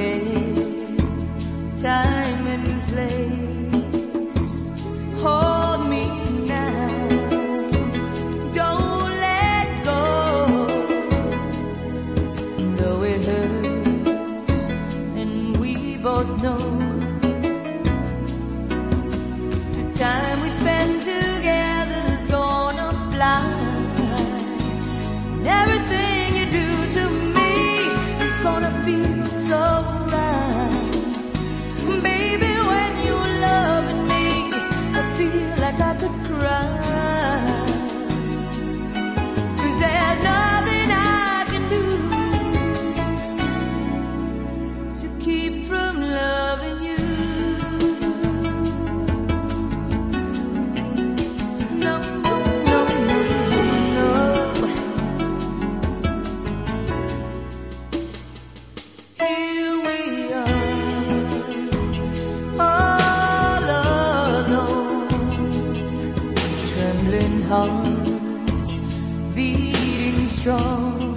forget time and place. Hold me now, don't let go. Though it hurts and we both know the time we spend together's gonna fly. And everything you do to me is gonna feel so right. Baby, when you're loving me, I feel like I could cry. 'Cause there's nothing I can do to keep from loving you. No, no, no, no, no. Here we are, all alone, trembling hearts beating strong,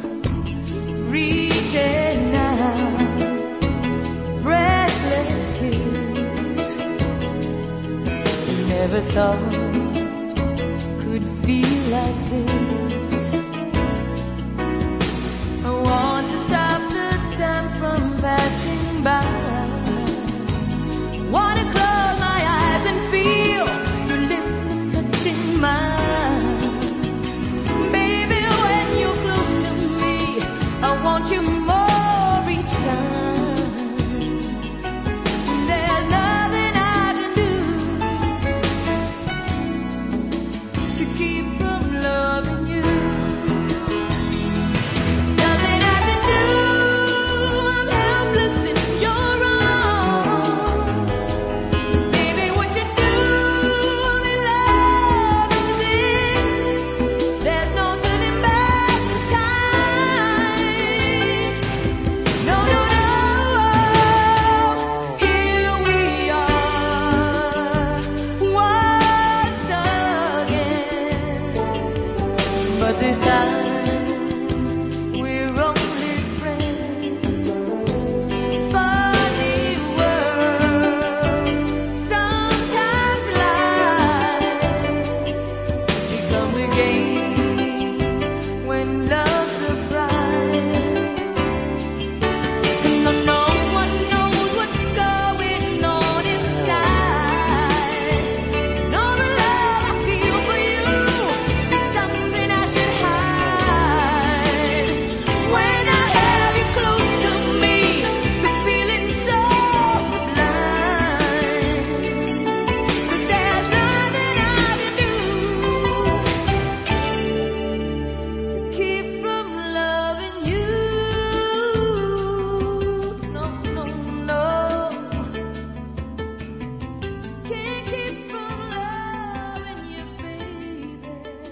reaching out, breathless kiss. Never thought could feel like this. I want to stop the time from passing by. Wanna close my eyes and feel your lips are touching mine. Baby, when you're close to me, I want you more each time. There's nothing I can do to keep from loving you. Nothing I can do, I'm helpless in your arms. Baby, what you do, I'm in love with it. There's no turning back this time. No, no, no. Here we are, once again. But this time we're only friends. Funny world, sometimes lies become a game when love's the prize. And no one knows what's going on inside. And all the love I feel for you is something I should hide. When I have you close to me, the feeling's so sublime. But there's nothing I can do to keep from loving you. No, no, no. Can't keep from loving you, baby.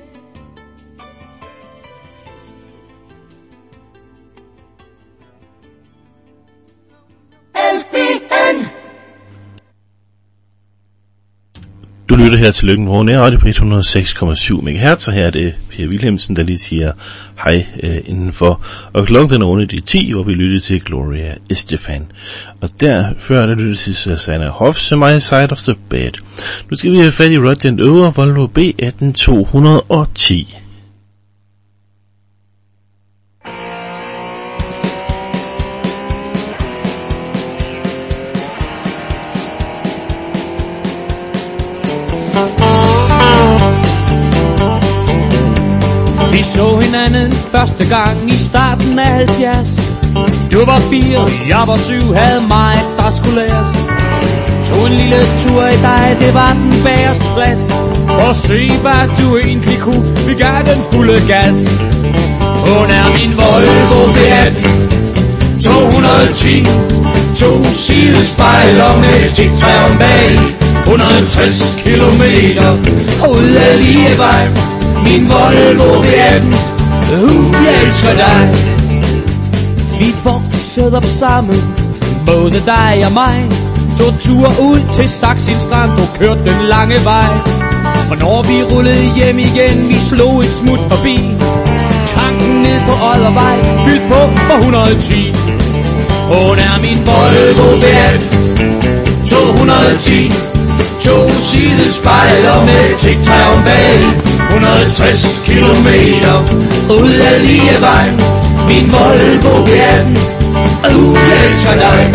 Du lytter her til Lykken på Nær Radio på 106,7 MHz, og her er det Per Wilhelmsen, der lige siger hej indenfor. Og klokken den er rundt i 10, hvor vi lytter til Gloria Estefan. Og der før der lytter til Susanna Hoffs My Side of the Bed. Nu skal vi have fat i Rodland Øver, Volvo B18210. Vi så hinanden første gang i starten af 70. Du var 4, jeg var 7, havde mig, der skulle læres. Tog en lille tur i dig, det var den bagerste plads. Og se hvad du egentlig kunne, vi gav den fulde gas. Hun er min Volvo B1 210, 2 sidespejler med stiktræven bag. 160 kilometer ud af Lievej. Min Volvo B1, jeg elsker dig. Vi voksede op sammen, både dig og mig. Tog tur ud til Saxin Strand og kørte den lange vej. Og når vi rullede hjem igen, vi slog et smut forbi. Tanken ned på Oddervej, fyldt på for 110. Hun er min Volvo V18 210, 2 sidespejler med tic-tac bag, 160 kilometer ud af Lievejen. Min Volvo V18, jeg elsker dig.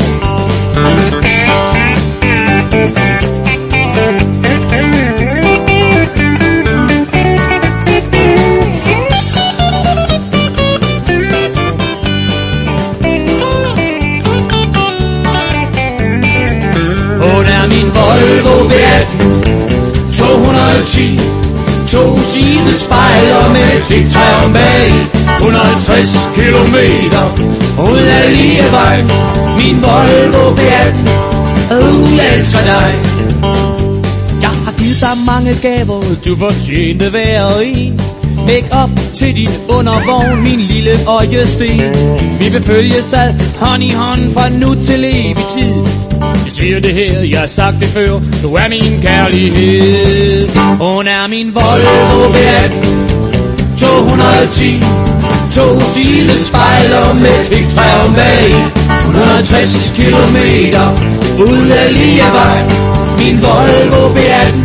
Volvo V18 210, 2 sidespejler med tic-tac bag, 160 kilometer ud af Lievejen. Min Volvo V18, jeg elsker dig. Jeg har givet dig mange gaver, du fortjente hver en. Make up til din undervogn, min lille øjesten. Vi vil følges ad hånd i hånd fra nu til evig tid. Jeg siger det her, jeg har sagt det før, du er min kærlighed. Hun er min Volvo V18 210, 2 sidespejler med tic-tac bag, 160 kilometer ud af Lievejen. Min Volvo V18,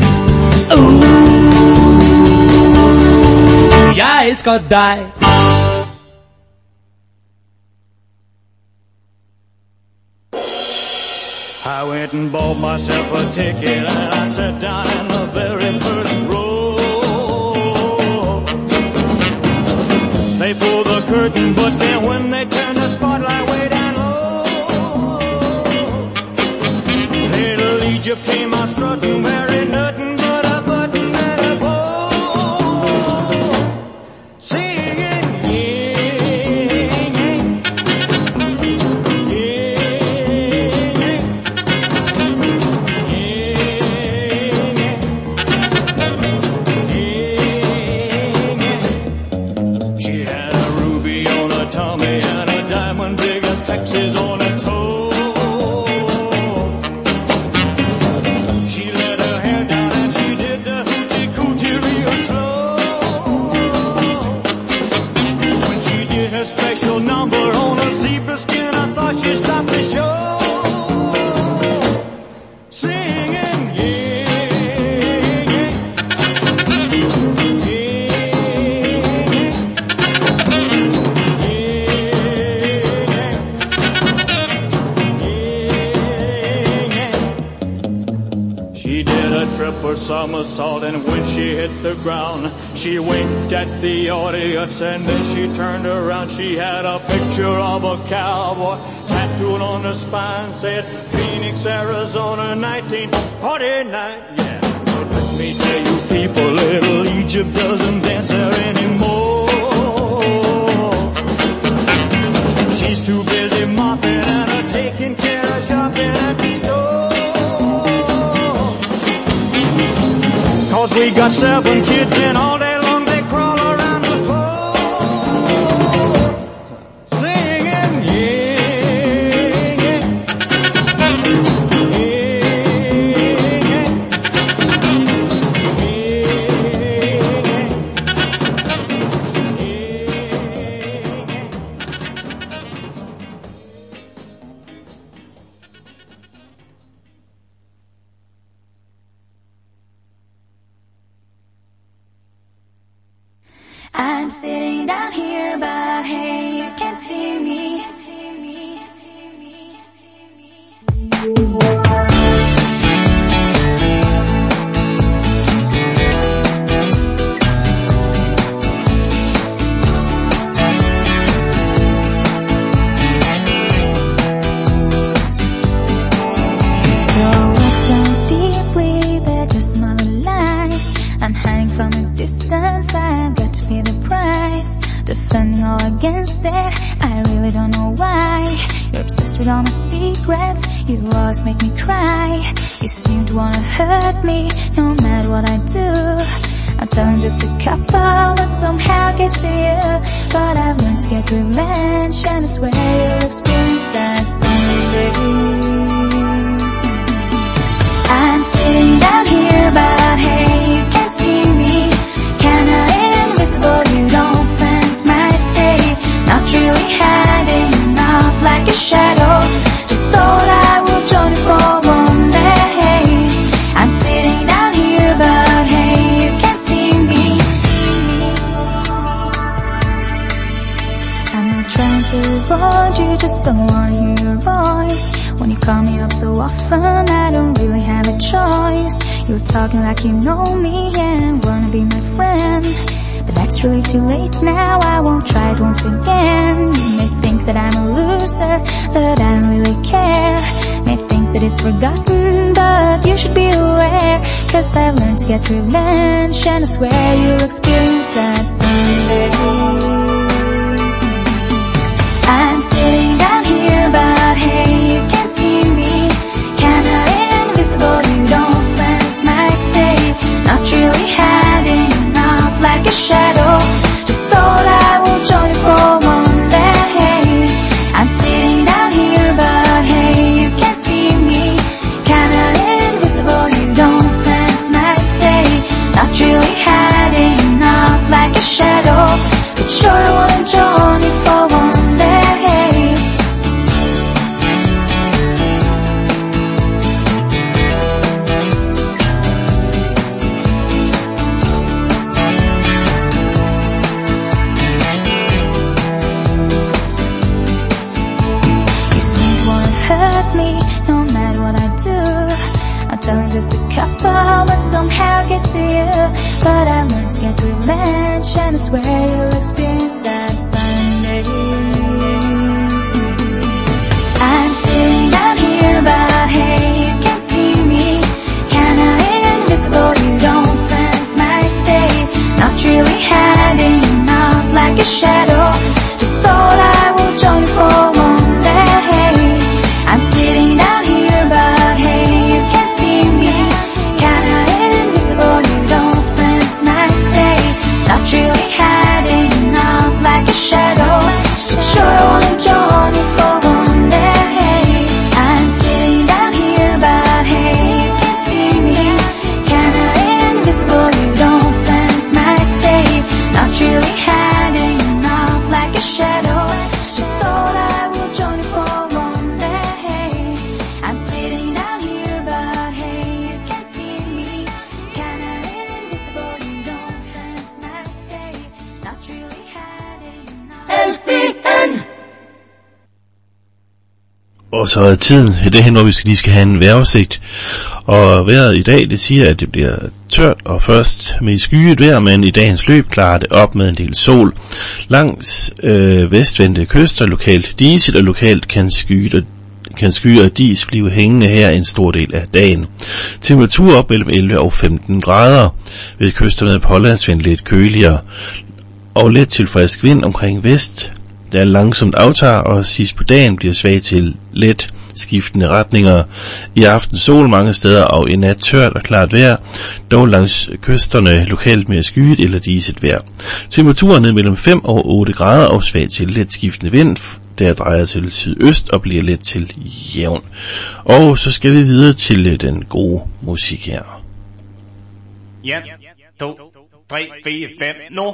jeg elsker dig. I went and bought myself a ticket and I sat down in the very first row. They pulled the curtain, but then when they turned the spotlight way down low, little Egypt came out strutting, wearing nothing but a button and a bow, singing, Texas on her toe. She let her hair down and she did the hoochie coochie real slow. When she did her special number on her zebra skin, I thought she stopped the show, singing, triple somersault, and when she hit the ground, she winked at the audience, and then she turned around. She had a picture of a cowboy tattooed on her spine, said Phoenix, Arizona, 1949. Yeah, but let me tell you people, little Egypt doesn't dance there anymore. She's too busy mopping and taking care of shopping at the store. 'Cause we got 7 kids and all day long they crawl around the floor, singing, I'm sitting down here, but hey, you can't see me. I'm hiding from a distance, I've got to pay the price. Defending all against it, I really don't know why. You're obsessed with all my secrets, you always make me cry. You seem to wanna hurt me, no matter what I do. I'm telling just a couple that somehow gets to you. But I've learned to get revenge, and I swear you'll experience that someday. I'm sitting down here, but hey, you can't see me. Kinda invisible, you don't sense my state. Not really hiding enough like a shadow. often, I don't really have a choice. You're talking like you know me and wanna be my friend, but that's really too late now. I won't try it once again. You may think that I'm a loser, but I don't really care. May think that it's forgotten, but you should be aware, 'cause I've learned to get revenge, and I swear you'll experience that someday. I'm sitting down here, but hey, you can't see me. Kinda invisible, you don't sense my state. Not really hiding out like a shadow, just thought I would join you for one day. I'm sitting down here, but hey, you can't see me. Kinda invisible, you don't sense my state. Not really hiding out like a shadow, but sure I wanna join you for one day. Just a couple, but somehow gets to you. But I learned to get revenge, and I swear you'll experience that someday. I'm sitting down here, but hey, you can't see me. Kinda invisible, you don't sense my state. Not really hiding out like a shadow, just thought I would join you for one day. I'm sitting down here, but hey, you can't see me. Kinda invisible, you don't sense my state. Not really hiding out like a shadow, but sure I wanna join you for one day. I'm sitting down here, but hey, you can't see me. Kinda invisible, you don't sense my state. Not really hiding out like a shadow, just thought I would join you for one day. I'm sitting down here, but hey, you can't see me. Kinda invisible, you don't sense my state. Not really hiding out. LPN. Og så er tiden i dag hen, hvor vi lige skal have en vejrudsigt. Og vejret i dag, det siger, at det bliver tørt og først med skyet vejr, men i dagens løb klarer det op med en del sol. Langs vestvendte kyster lokalt disigt, og lokalt kan skyer og dis blive hængende her en stor del af dagen. Temperatur op mellem 11 og 15 grader. Ved kyster med pålandsvind lidt køligere og let til frisk vind omkring vest, der langsomt aftager, og sidst på dagen bliver svag til let skiftende retninger. I aften sol mange steder, og i nat tørt og klart vejr, dog langs kysterne lokalt med skyet eller diset vejr. Temperaturen ned mellem 5 og 8 grader og svag til let skiftende vind, der drejer til sydøst og bliver let til jævn. Og så skal vi videre til den gode musik her. 1, 2, 3, 4, 5, nu.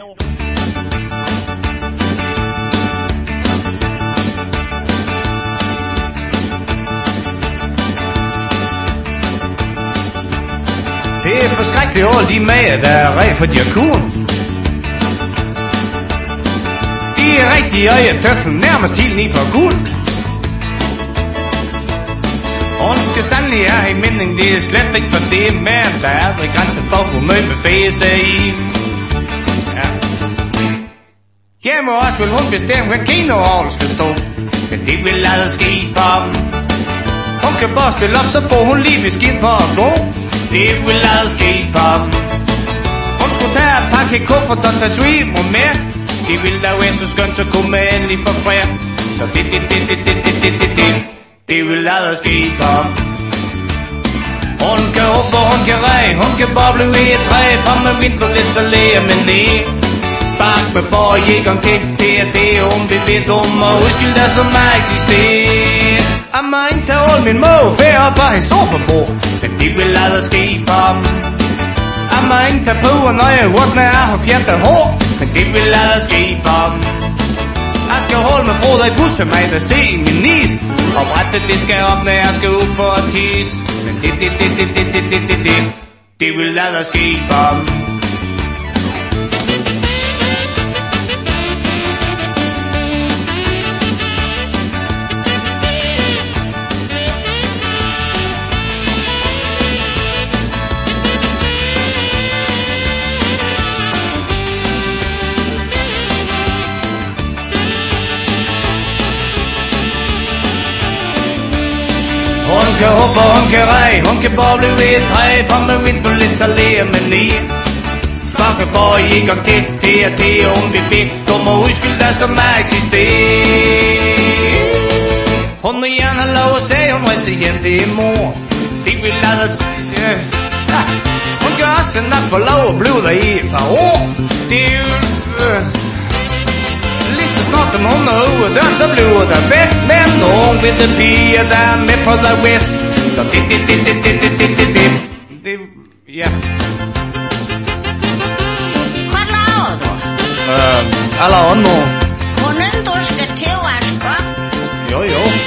Det er forskrækkeligt alle de mager, der er rej for diakon. De er rigtig øje tøffen, nærmest helt ned på guld. Ondske sandelig er en mening, det er slet ikke for det, men der er aldrig grænser for, hvor møg med fæse i. Ja. Hjemme også vil hun bestemme, hvad kinoavlen skal stå, men det vil aldrig ske på dem. Hun kan bare spille op, så får hun lige skin på at gå. Det vil aldrig ske på dem. Hun skulle tage et pakke kuffert og tage svimmer med. Det ville da være så skønt, så kunne man endelig få fred. Så det vil aldrig ske på dem. Hun kan hoppe, hun kan rej, hun kan boble i et træ. På med vinter lidt, så læger man det. Spark med borg, jægeren til det, hun bliver lidt om og udskilt der som er eksisterer. Jeg må ikke tage all min mål, færre op af hendes sofabord, men det vil aldrig ske på dem. Jeg må ikke tage på, når jeg hurtigt når jeg har fjertet hår, men det vil aldrig ske på dem. Jeg skal holde mig fra dig i bussen, mig der se min nis, og brættet det skal op, når jeg skal ud for at tisse, men det vil aldrig ske på dem. Hun kan hoppe, hun kan rej, hun kan boble ved et træ, på med vinter lidt så lærer man lige. Snakke bare i gang til, det om vi ved, du må udskylde dig som er eksisterer. Hun vil gerne have lov at sige, hun vil se hjem til mor. Det vil lade os, ja. Hun kan også nok få lov at blive der i et par år. Det er jo, lige så snart som hun er ude af døren, så bliver der fest. Men nogen ved den piger, der er med på the west. Så det, ja. Hvad laver du? Jeg laver noget. Hvordan du skal tilvaske? Jo.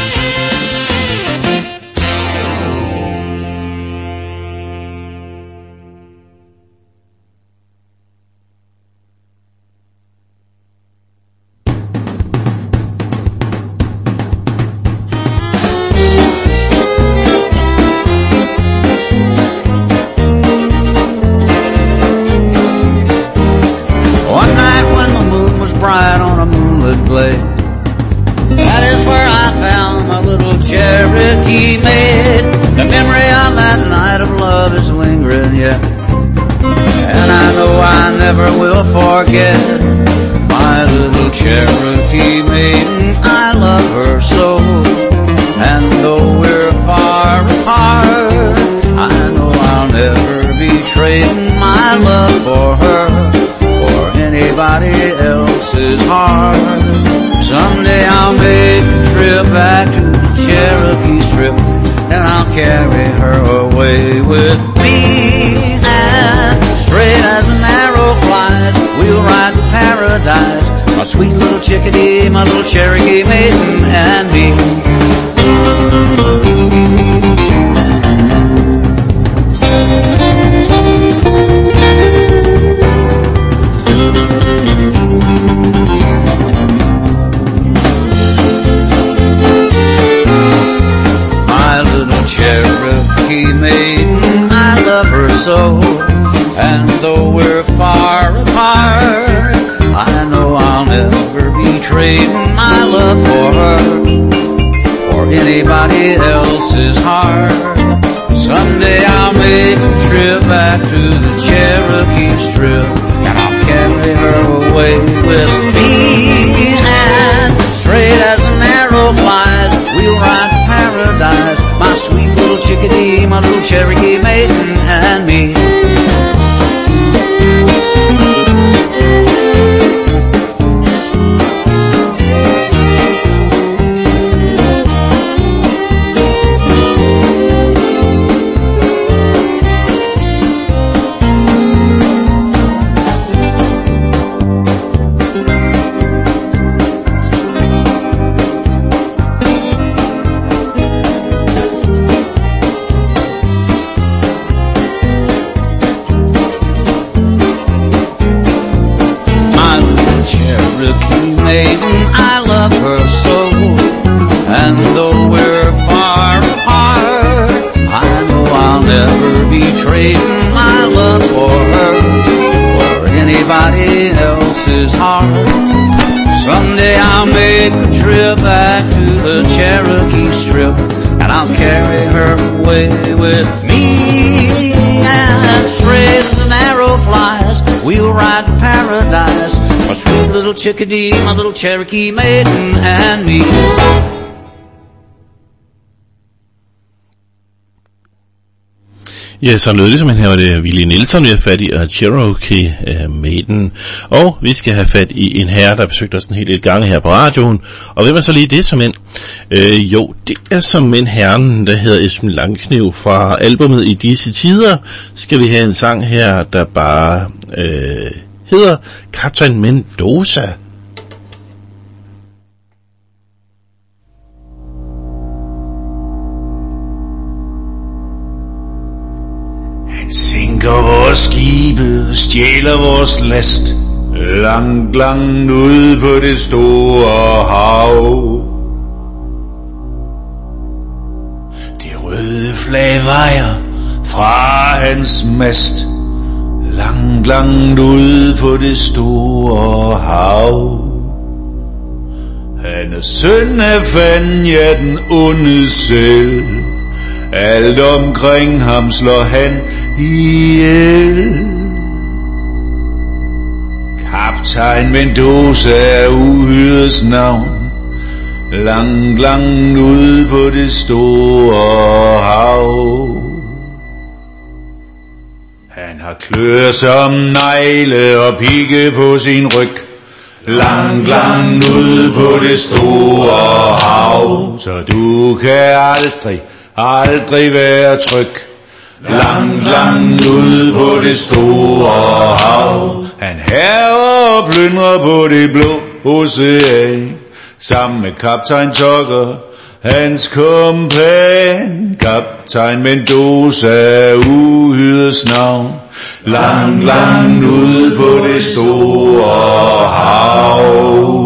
Bright on a moonlit glade. That is where I found my little Cherokee maid. The memory of that night of love is lingering yet, and I know I never will forget my little Cherokee maiden. I love her so, and though we're far apart, I know I'll never be trading my love for her. Anybody else's heart. Someday I'll make a trip back to the Cherokee Strip, and I'll carry her away with me. And straight as an arrow flies, we'll ride to paradise. My sweet little chickadee, my little Cherokee maiden, and me. Cherokee maiden, I love her so, and though we're far apart, I know I'll never be trading my love for her, for anybody else's heart. Someday I'll make a trip back to the Cherokee Strip, and I'll carry her away with me. And straight as an arrow flies, we'll ride to paradise. My sweet little chickadee, my little Cherokee maiden, and me. I love her so, and though we're far apart, I know I'll never be trading my love for her, for anybody else's heart. Someday I'll make a trip back to the Cherokee Strip, and I'll carry her away with me. And straight as an arrow flies, we'll ride to paradise. My sweet little chickadee, my little Cherokee maiden, and me. Ja, så lød det simpelthen her, var det Willie Nelson, vi har fat i, og Cherokee Maiden. Og vi skal have fat i en herre, der besøgte os en hel del gange her på radioen. Og hvem er så lige det som en? Jo, det er som en herren, der hedder Esben Langkniv. Fra albumet I disse tider skal vi have en sang her, der bare hedder Kaptajn Mendoza. Sænker vores skibe, stjæler vores last, langt, langt ude på det store hav. Det røde flag vejer fra hans mast, langt, langt ude på det store hav. Han er søn af Fanden, ja den onde selv, Alt omkring ham slår han ihjel. Kaptajn Mendoza er uhyrets navn. Langt ude på det store hav. Han har klør som negle og pigge på sin ryg. Langt ude på det store hav. Så du kan aldrig være tryg. Langt ude på det store hav. Han hærger og plyndrer på det blå ocean. Sammen med kaptajn Tucker, hans kompan. Kaptajn Mendoza, uhyrets navn. Langt ude på det store hav.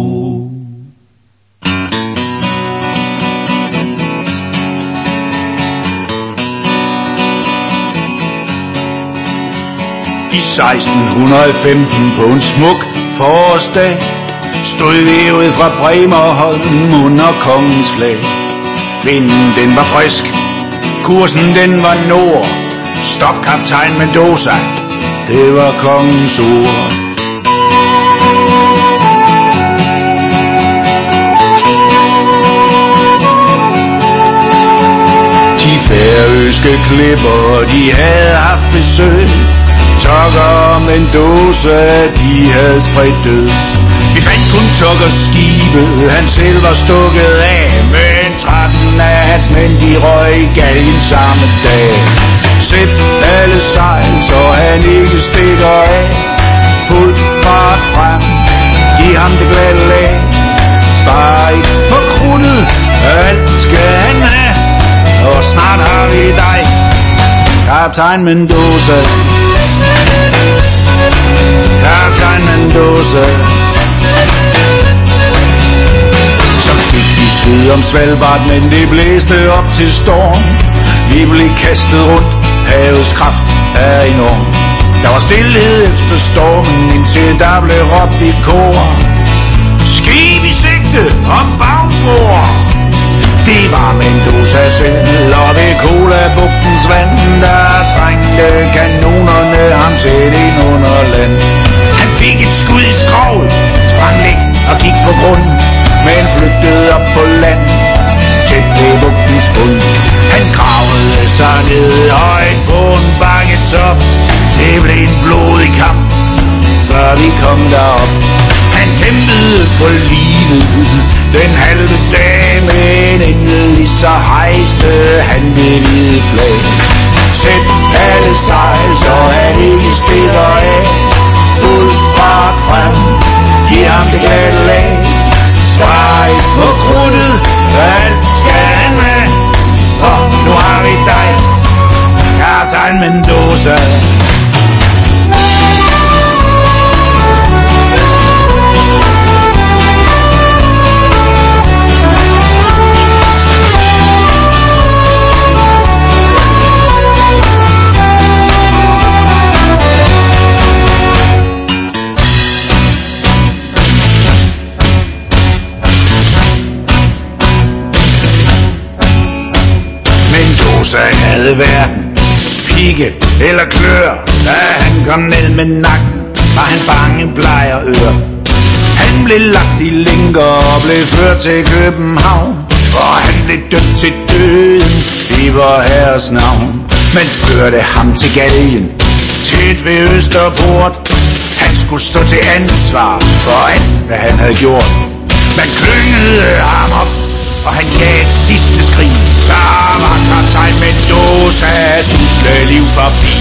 I 1615 på en smuk forårsdag stod vi ud fra Bremerholm under kongens flag. Vinden den var frisk, kursen den var nord. Stop kaptajn Mendoza, det var kongens ord. De færøske klipper, de havde haft besøg. Tucker og Mendoza, de havde spredt død. Vi fandt kun Tuckers skibe, han selv var stukket af. Men 13 af hans mænd, de røg i galgen samme dag. Sæt alle sejl, så han ikke stikker af. Fuld fart frem, giv ham det glatte lag. Spar ikke på krudtet, alt skal han have. Og snart har vi dig, kaptajn Mendoza. Kaptajn Mendoza. Så fik vi syd om Svalbard, men det blæste op til storm. Vi blev kastet rundt, havets kraft er enorm. Der var stillhed efter stormen, indtil der blev råbt i kor. Skib i sigte og bagbord. Det var Mendoza selv, og ved Kola-bugtens vand, der trængte kanonerne ham tæt ind under land. Han fik et skud i skroget, sprang læk og gik på grund, men flygtede op på land, tæt ved bugtens bund. Han gravede sig ned højt på en bakketop. Det blev en blodig kamp, før vi kom derop. Han kæmpede for livet den halve dag, men endelig så hejste han det hvide flag. Sæt alle sejl, så han ikke stikker af. Fuld fart frem, giv ham det glatte lag. Spar ikke på krudtet, alt skal han have. Og nu har vi dig, kaptajn Mendoza. Mendoza havde hverken pigge eller klør. Da han kom ned med nakken, var han bange, bleg og ør. Han blev lagt i lænker og blev ført til København, og han blev dømt til døden i vor herres navn. Man førte ham til galgen tæt ved Østerport. Han skulle stå til ansvar for alt, hvad han havde gjort. Man klyngede ham op, og han gav et sidste skrig. Så var kaptajn Mendozas usle liv forbi.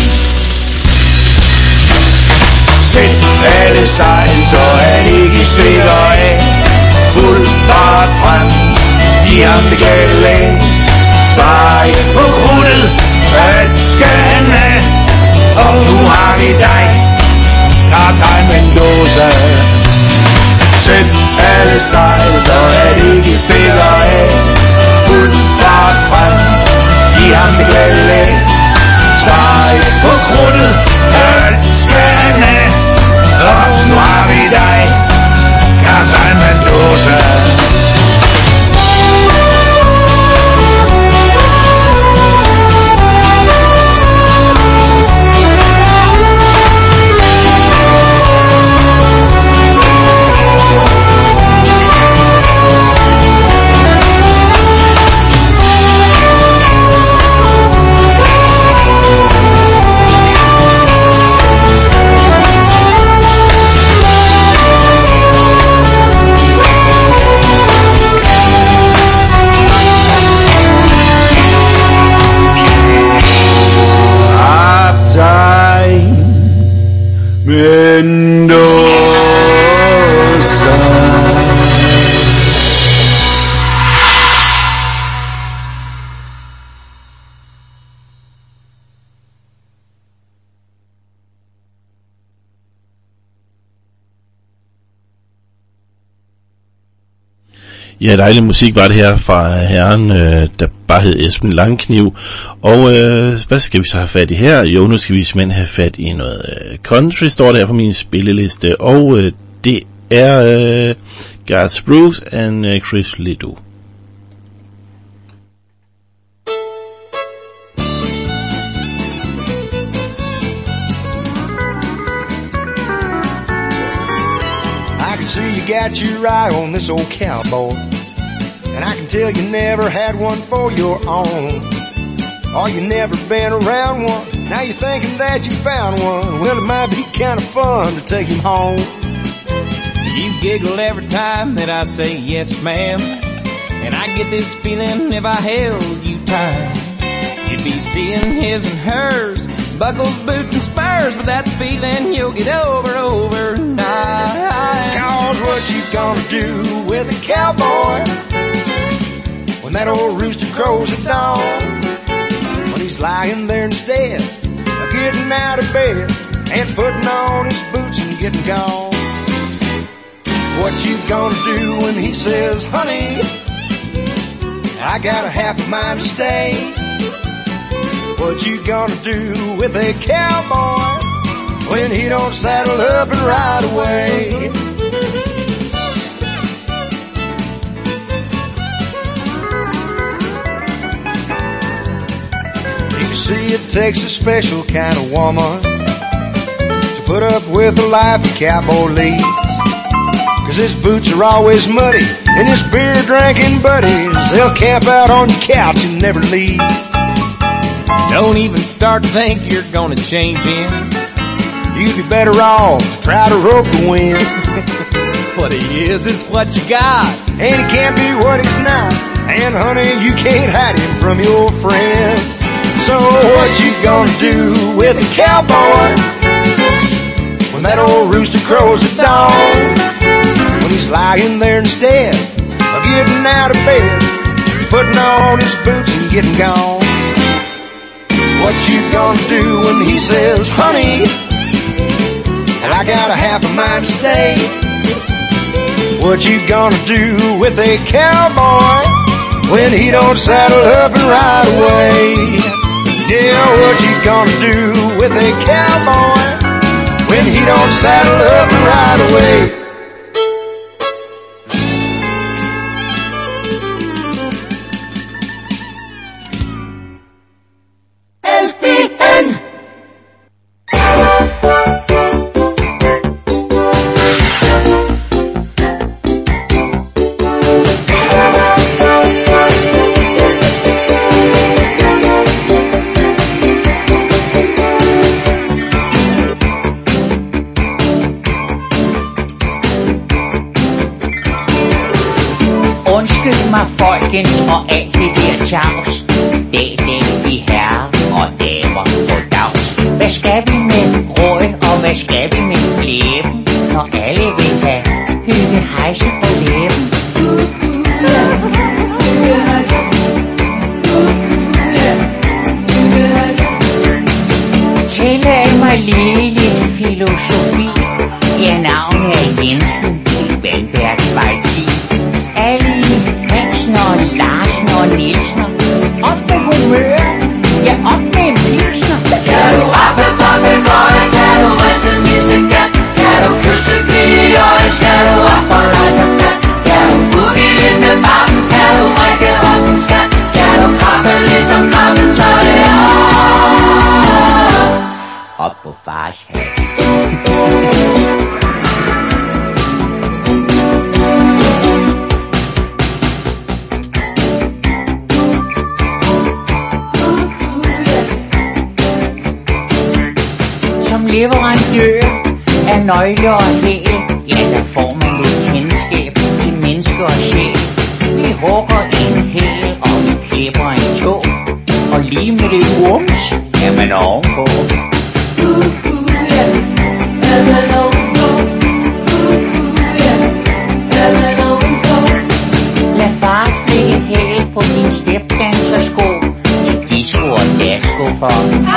Sæt alle sejl, så han ikke stikker af. Fuld fart frem, giv ham det glatte lag. Spar ikke på krudtet, alt skal han have. Og nu har vi dig, kaptajn Mendoza. Sæt alle sejl, så han ikke stikker af. Fuld fart frem, giv ham det glatte lag. Spar ikke på krudtet, alt skal han have. Og nu har vi dig, kaptajn Mendoza. Ja, dejlig musik var det her fra herren, der bare hed Esben Langkniv. Og hvad skal vi så have fat i her? Jo, nu skal vi simpelthen have fat i noget country, står der på min spilleliste. Og det er Garth Brooks and Chris Ledoux. See, you got your eye on this old cowboy, and I can tell you never had one for your own. Or you never been around one, now you're thinking that you found one. Well, it might be kind of fun to take him home. You giggle every time that I say yes, ma'am, and I get this feeling if I held you tight, you'd be seeing his and hers, buckles, boots, and spurs, but that's a feeling you'll get over overnight. Cause what you gonna do with a cowboy when that old rooster crows at dawn? When he's lying there instead of getting out of bed and putting on his boots and getting gone. What you gonna do when he says, honey, I got a half a mind to stay? What you gonna do with a cowboy when he don't saddle up and ride away? You see, it takes a special kind of woman to put up with the life a cowboy leads. 'Cause his boots are always muddy and his beer drinking buddies, they'll camp out on your couch and never leave. Don't even start to think you're gonna change him. You'd be better off to try to rope the wind. What he is what you got, and he can't be what he's not. And honey, you can't hide him from your friend. So what you gonna do with a cowboy when that old rooster crows at dawn? When he's lying there instead of getting out of bed, putting on his boots and getting gone. What you gonna do when he says, honey, well, I got a half a mind to stay? What you gonna do with a cowboy when he don't saddle up and ride away? Yeah, what you gonna do with a cowboy when he don't saddle up and ride away? Og alt det der tjavs, det er det vi herrer og damer på dags. Hvad skal vi med røg, og hvad skal vi med blæben, når alle vil have hygge hejse på læben? Tillad mig lige lidt filosofi. Ja, navnet er Jensen, Vandbergsvej 10. Alle Hansen og Larsen og Nielsen. Op med humør, ja op med en pilsner. Kan du rappe, rappe, gøje, kan du rejse, misse, kan du kysse, kvige i øje, skal du op og rejse fat? Kan du boogie lidt med bakken, kan du række op en skat? Kan du krabbe ligesom krabben, så det er op på fars hat. Leverandør af nøgler og hæl, ja, der får man lidt kendskab til mennesker og sjæl. Vi hugger en hæl, og vi klipper en tå, og lige med det wums, er man ovenpå. Lad far stikke et hæl på din stepdansersko, til disco og dasko for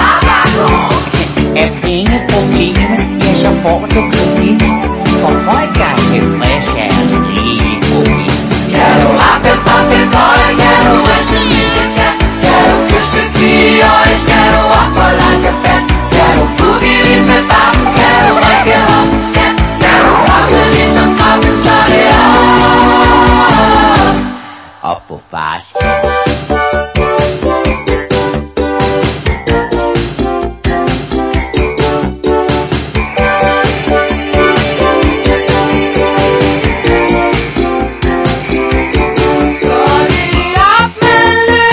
er pengeproblemet, ja, så får du kredit. For folk er tilfredse, er det lige muligt. Kan du papegøje, kan du riste mit kat? Kan du kysse kviøje, skal du op og lege sig fat? Kan du boogie lidt med bakken, kan du række op en skat? Kan du hoppe ligesom krabben, så det er op på fars. Skål i op med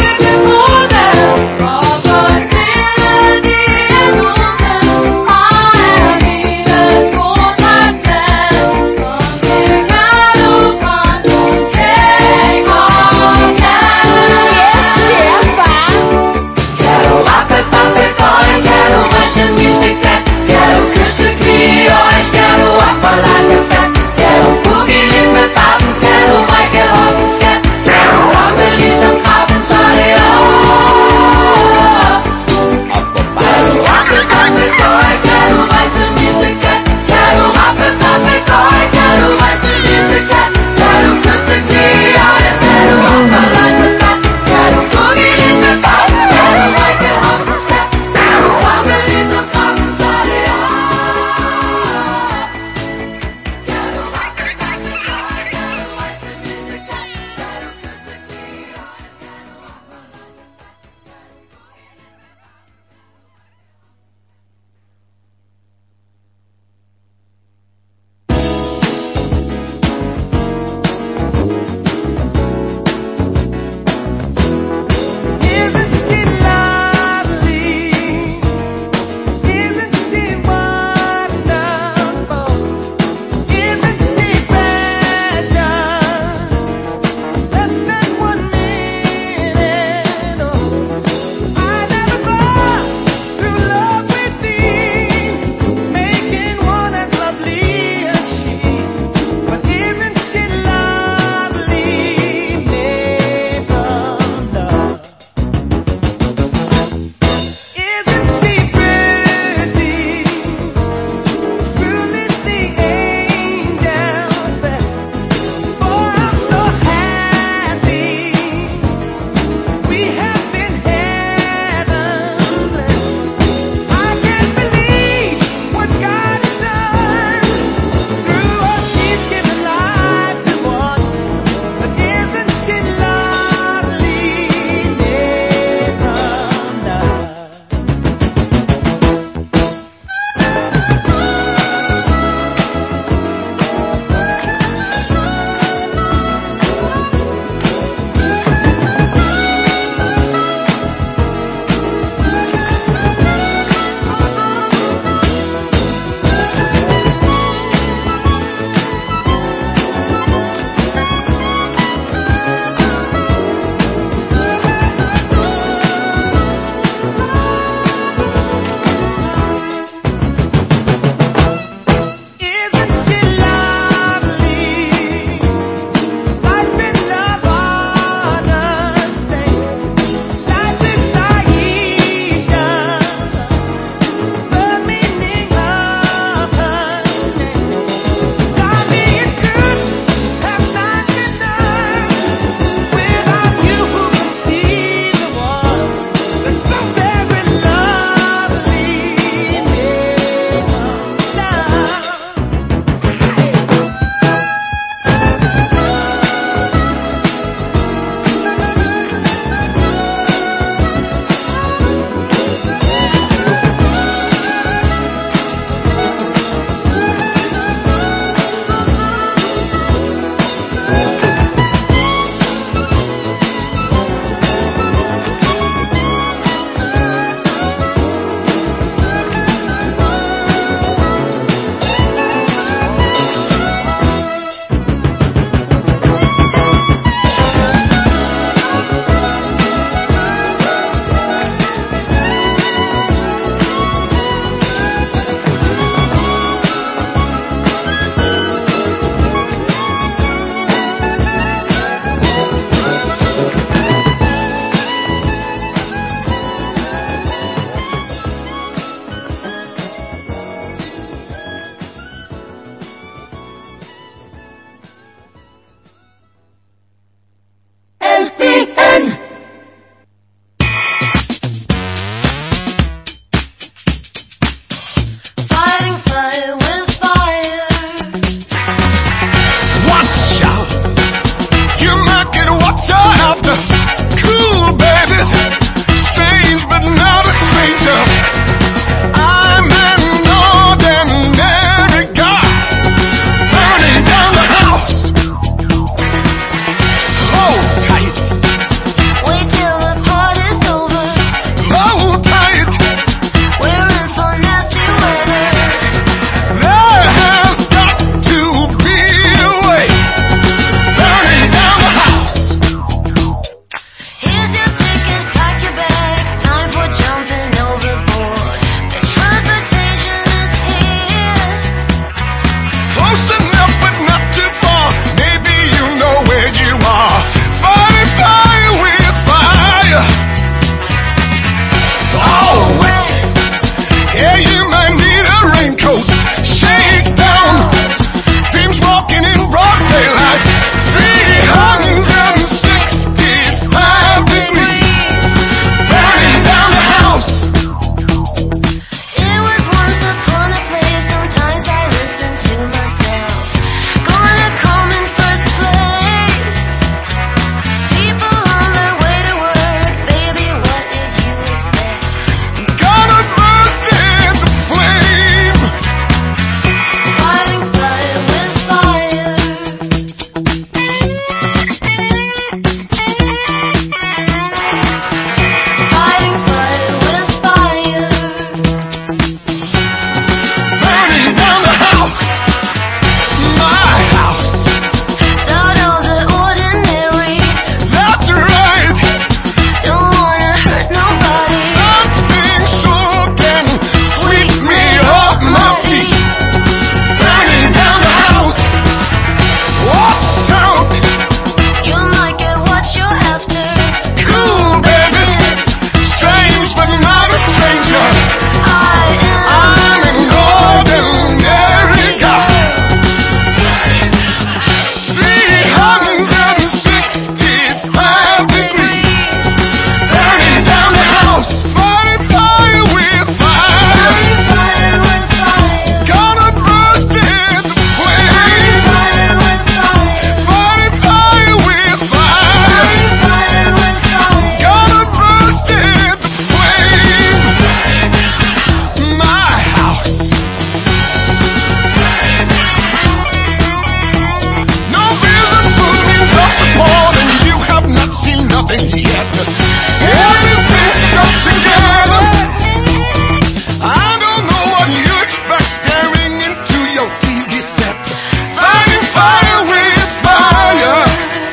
Yeah, we've been stuck together. I don't know what you expect staring into your TV set. Fighting fire with fire.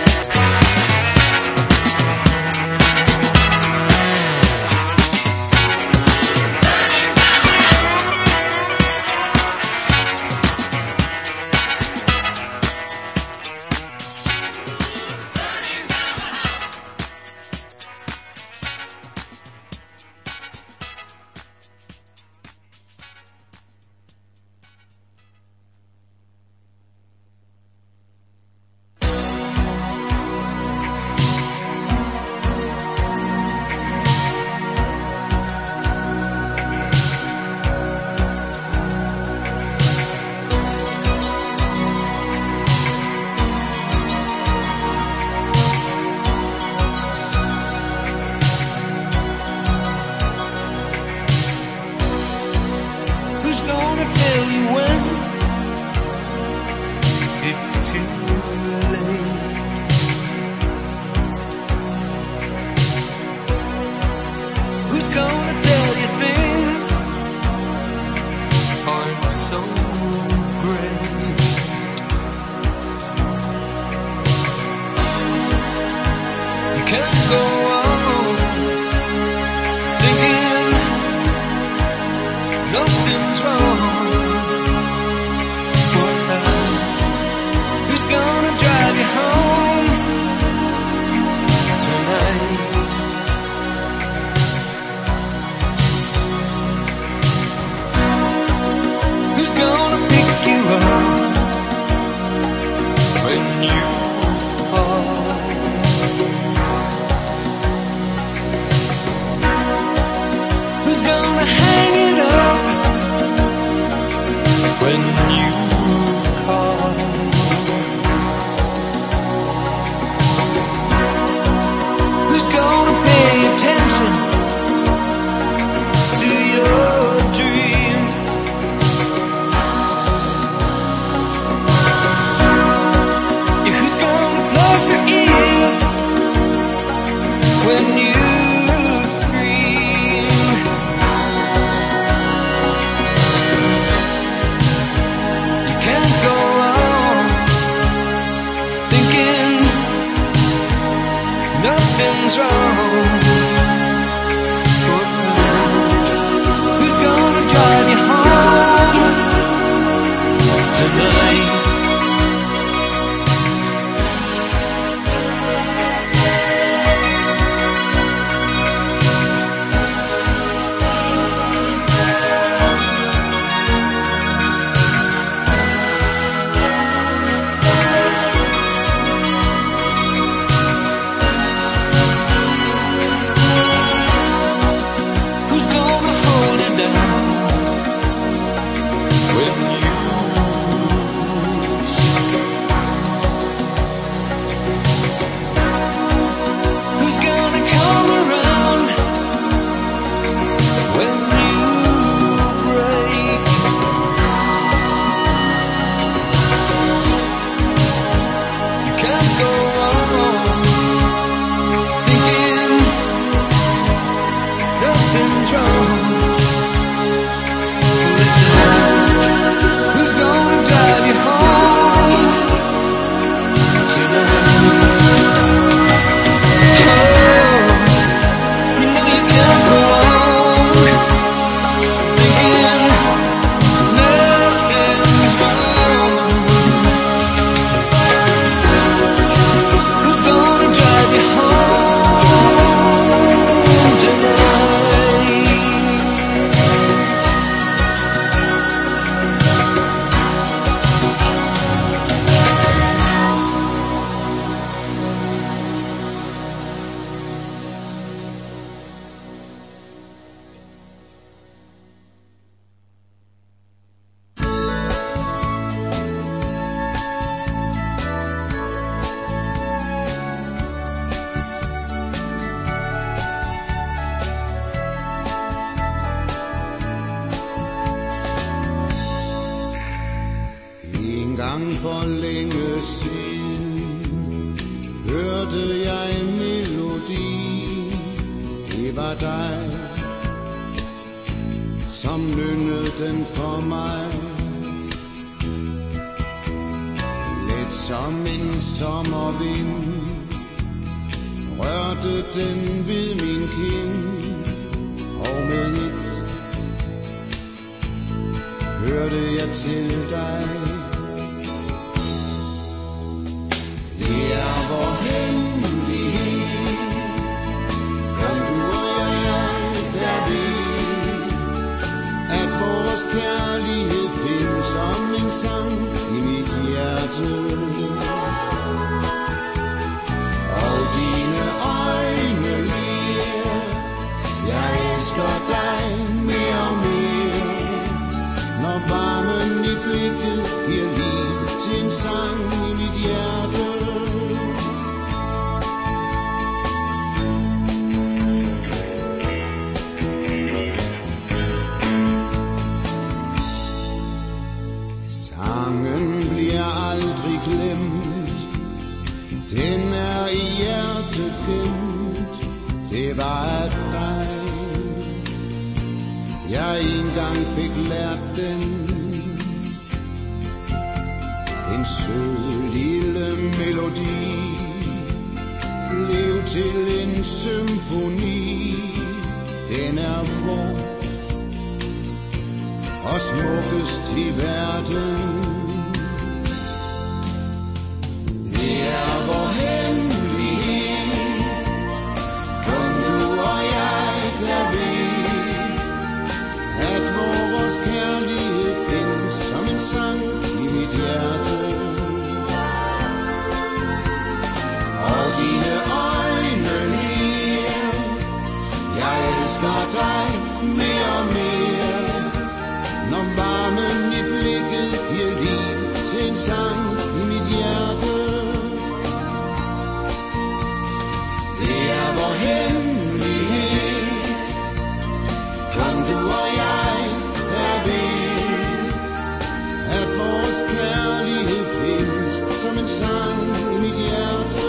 Who's gonna tell you when it's too late? Who's gonna tell you things aren't so great? You can't go on thinking nothing's wrong. Who's gonna drive you home tonight? Who's gonna pick you up when you fall? Who's gonna hang it up when you call? Who's gonna pay attention to your dream? Yeah, who's gonna plug their ears when you scream? You can't go on thinking nothing's wrong. Who's gonna drive you home tonight? Who's gonna hold it down when you who's gonna come around when you break? You can't go on thinking nothing's wrong. Who's gonna drive you home tonight? Oh, you know you can't go on thinking nothing's wrong. Who's gonna drive you home tonight? En gang for længe siden hørte jeg en melodi det var dig, som nynnede den for mig. Let som en sommervind rørte den ved min kind, og med et hørte jeg til dig. Det er vor hemmelighed, kun du og jeg, der ved, at vores kærlighed findes som en sang i mit hjerte. Og dine øjne ler, jeg elsker dig mere og mere, når varmen i blikket giver liv til en sang i mit hjerte. Sangen bliver aldrig glemt, den er i hjertet gemt. Det var af dig, jeg engang fik lært den. En sød lille melodi blev til en symfoni. Den er vor og smukkest i verden. Det er vor hemmelighed, kun du og jeg, der ved, at vores kærlighed findes som en sang i mit hjerte. Og dine øjne ler, jeg elsker dig mere og mere, når varmen i blikket giver liv til en sang i mit hjerte. Det er vor hemmelighed, kun du og jeg, der ved, at vores kærlighed findes som en sang i mit hjerte.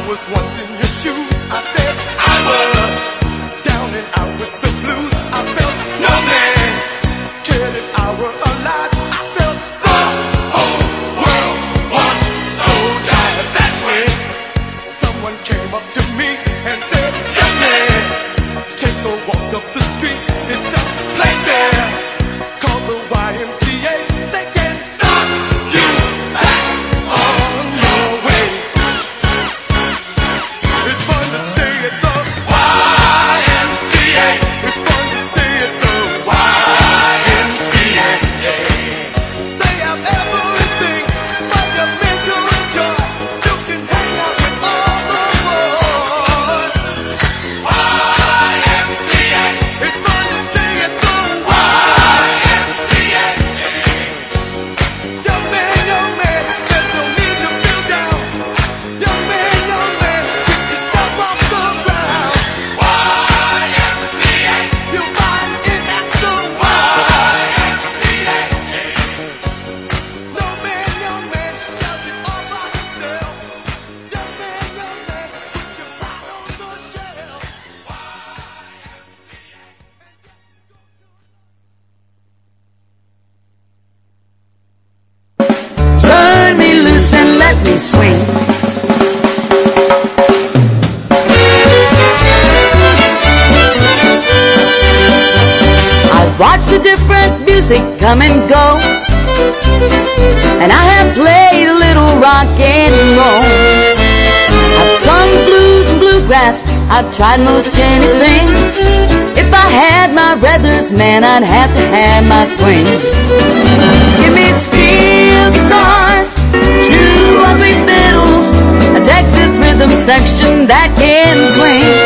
was once in your shoes. I said I was down and out with the blues. I felt no man cared if I were alive. I felt the whole world was so tired. That's when someone came up to me and said, young man, take a walk up the street. It's a place there called the YMCA. They can start you back on your way. It's fun to stay at the YMCA. It's fun to stay at the YMCA. They have everything from your mental enjoy. You can hang out with all the boys. YMCA. It's fun to stay at the YMCA. Young man, there's no need to feel down. Young man, pick yourself off the ground. YMCA. You'll find it at the YMCA. No man does it all by himself. Young man, put your pride on the shelf. Turn me loose and let me swing. I've watched the different music come and go, and I have played a little rock and roll. I've sung blues and bluegrass, I've tried most anything. If I had my brothers, man, I'd have to have my swing. Give me steel guitars, 2 or 3 fiddles, a Texas rhythm section that can swing.